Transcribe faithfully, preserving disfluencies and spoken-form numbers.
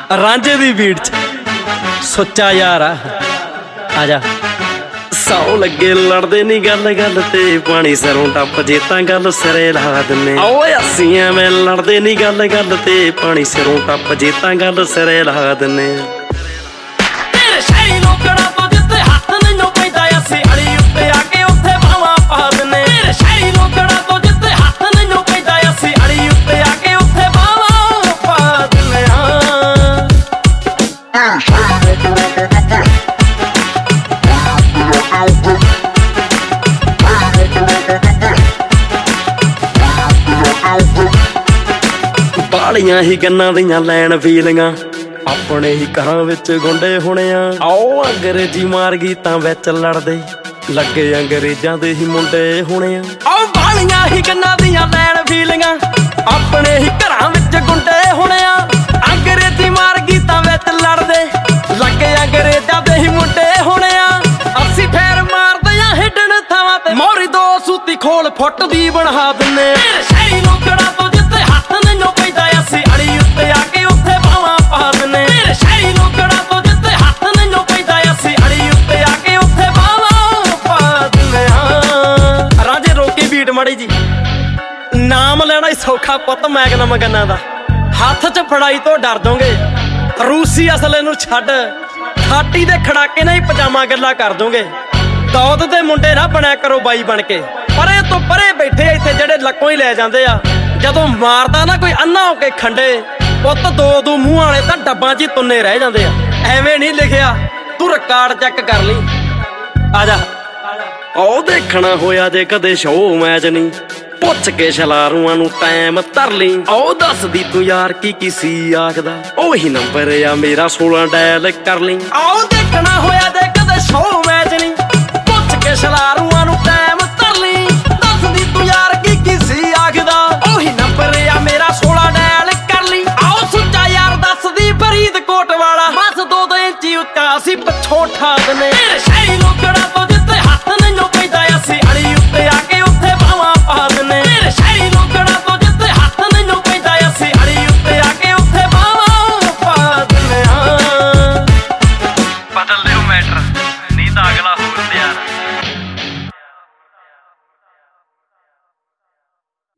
ਰਾਂਝੇ ਦੀ ਬੀਟ ਚ ਸੁੱਚਾ ਯਾਰ ਆ ਆਜਾ। ਸੌ ਲੱਗੇ ਲੜਦੇ ਨੀ ਗੱਲ ਗੱਲ ਤੇ ਪਾਣੀ ਸਰੋਂ ਟੱਪ ਜੇ ਤਾਂ ਗੱਲ ਸਿਰੇ ਲਾ ਦਿੰਨੇ। ਓਏ ਅਸੀਂ ਐਵੇਂ ਲੜਦੇ ਨੀ ਗੱਲ ਗੱਲ ਤੇ ਪਾਣੀ ਸਿਰੋਂ ਟੱਪ ਜੇ ਤਾਂ ਗੱਲ ਸਿਰੇ ਲਾ ਦਿੰਨੇ। ਤੇਰੇ ਸ਼ਹਿਰੀ ਲੋਕੜਾ ਤੋਂ ਜਿੱਥੇ ਹੱਥ ਨਹੀਂ ਪੈਂਦਾ ਅਸੀਂ ਅੜੀ ਉੱਤੇ ਆ ਕੇ ਉੱਥੇ ਬਾਹਾਂ ਪਾ ਦਿੰਨੇ। ਤੇਰੇ ਸ਼ਹਿਰੀ ਲੋਕੜਾ ਤੋਂ ਜਿੱਥੇ ਹੱਥ ਨਹੀਂ ਪੈਂਦਾ ਅਸੀਂ ਅੜੀ ਉੱਤੇ ਆ ਕੇ ਉੱਥੇ ਬਾਹਾਂ ਪਾ ਦਿੰਨੇ ਆ। ਬਾਲੀਆਂ ਹੀ ਗੰਨਾਂ ਦੀਆਂ ਲੈਣ ਫੀਲੀਆਂ ਆਪਣੇ ਹੀ ਘਰਾਂ ਵਿੱਚ ਗੁੰਡੇ ਹੋਣੇ ਆ। ਆਓ ਅੰਗਰੇਜ਼ੀ ਮਾਰ ਗਈ ਤਾਂ ਵਿੱਚ ਲੜਦੇ ਲੱਗੇ ਅੰਗਰੇਜ਼ਾਂ ਦੇ ਹੀ ਮੁੰਡੇ ਹੋਣੇ ਆ। ਆਓ ਬਾਲੀਆਂ ਹੀ ਗੰਨਾਂ ਦੀਆਂ ਲੈਣ ਫੀਲੀਆਂ ਆਪਣੇ ਹੀ ਘਰਾਂ ਵਿੱਚ ਗੁੰਡੇ ਹੋਣੇ ਆ। ਅੰਗਰੇਜ਼ੀ ਮਾਰ ਗਈ ਤਾਂ ਵਿੱਚ ਲੜਦੇ ਲੱਗੇ ਅੰਗਰੇਜ਼ਾਂ ਦੇ ਹੀ ਮੁੰਡੇ ਹੋਣੇ ਆ। ਅਸੀਂ ਫੇਰ ਮਾਰਦੇ ਆ ਹਿੱਡਣ ਥਾਵਾਂ ਤੇ ਮੋਰੀ ਦੋ ਸੂਤੀ ਖੋਲ ਫੁੱਟ ਦੀ ਬਣਾ ਦਿੰਨੇ। ਸ਼ਹਿਰੀ ਲੋਕੜਾ ਤੋਂ ਜਿੱਥੇ ਹੱਥ ਨਹੀਂ ਪੈਂਦਾ ਅਸੀਂ ਅੜੀ ਉੱਤੇ ਆ ਕੇ ਉੱਥੇ ਬਾਹਾਂ ਪਾ ਦਿੰਨੇ। ਸ਼ਹਿਰੀ ਲੋਕੜਾ ਤੋਂ ਜਿੱਥੇ ਹੱਥ ਨਹੀਂ ਪੈਂਦਾ ਅਸੀਂ ਅੜੀ ਉੱਤੇ ਆ ਕੇ ਉੱਥੇ ਬਾਹਾਂ ਪਾ ਦਿੰਨੇ ਆ। ਰਾਜੇ ਰੋਕੀ ਬੀਟ ਮਾੜੀ ਜੀ। ਨਾਮ ਲੈਣਾ ਹੀ ਸੌਖਾ ਪੁੱਤ ਮੈਗਨਮ ਗੰਨਾਂ ਦਾ, ਹੱਥ 'ਚ ਫੜਾਈ ਤੋਂ ਡਰ ਦੋਗੇ। ਰੂਸੀ ਅਸਲੇ ਨੂੰ ਛੱਡ ਖਾਟੀ ਦੇ ਖੜਾਕੇ ਨਾਲ ਹੀ ਪਜਾਮਾ ਗੱਲਾਂ ਕਰ ਦੋਗੇ। ਦੌਦ ਦੇ ਮੁੰਡੇ ਨਾ ਬਣਿਆ ਕਰੋ ਬਾਈ ਬਣ ਕੇ। ਪਰੇ ਤੋਂ ਪਰੇ ਬੈਠੇ ਇੱਥੇ ਜਿਹੜੇ ਲੱਕੋਂ ਹੀ ਲੈ ਜਾਂਦੇ ਆ। ਜਦੋਂ ਮਾਰਦਾ ਨਾ ਕੋਈ ਅੰਨਾ ਹੋ ਕੇ ਖੰਡੇ ਪੁੱਤ ਦੋ ਦੋ ਮੂੰਹ ਵਾਲੇ ਤਾਂ ਡੱਬਾਂ 'ਚ ਹੀ ਤੁੰਨੇ ਰਹਿ ਜਾਂਦੇ ਆ। ਐਵੇਂ ਨਹੀਂ ਲਿਖਿਆ, ਤੂੰ ਰਿਕਾਰਡ ਚੈੱਕ ਕਰ ਲਈ। ਆ ਜਾ। ਉਹ ਦੇਖਣਾ ਹੋਇਆ ਜੇ ਕਦੇ ਸ਼ੋਅ ਮੈਚ ਨਹੀਂ ਪੁੱਛ ਕੇ ਛਲਾਰੂਆਂ ਨੂੰ ਟਾਈਮ ਧਰ ਲਈ। ਉਹ ਦੱਸਦੀ ਤੂੰ ਯਾਰ ਕੀ ਕੀ ਸੀ ਆਖਦਾ ਉਹੀ ਨੰਬਰ ਆ ਮੇਰਾ ਸੋਲਾਂ ਡਾਇਲ ਕਰ ਲਈ। ਆਓ ਦੇਖਣਾ ਹੋਇਆ ਜੇ ਕਦੇ ਸ਼ੋਅ ਮੈਚ ਨਹੀਂ ਪੁੱਛ ਕੇ ਛਲਾਰੂਆਂ ਨੂੰ ਟਾਈਮ ਧਰ ਲਈ। ਦੱਸਦੀ ਤੂੰ ਯਾਰ ਕੀ ਕੀ ਸੀ ਆਖਦਾ ਉਹੀ ਨੰਬਰ ਆ ਮੇਰਾ ਸੋਲਾਂ ਡਾਇਲ ਕਰ ਲਈ। ਆਓ ਸੁੱਚਾ ਯਾਰ ਦੱਸਦੀ ਫਰੀਦਕੋਟ ਵਾਲਾ ਬਸ ਦੋ ਦੋ ਇੰਚੀ ਉੱਚਾ ਅਸੀਂ ਪਿੱਛੋਂ ਠਾ ਦਿੰਨੇ।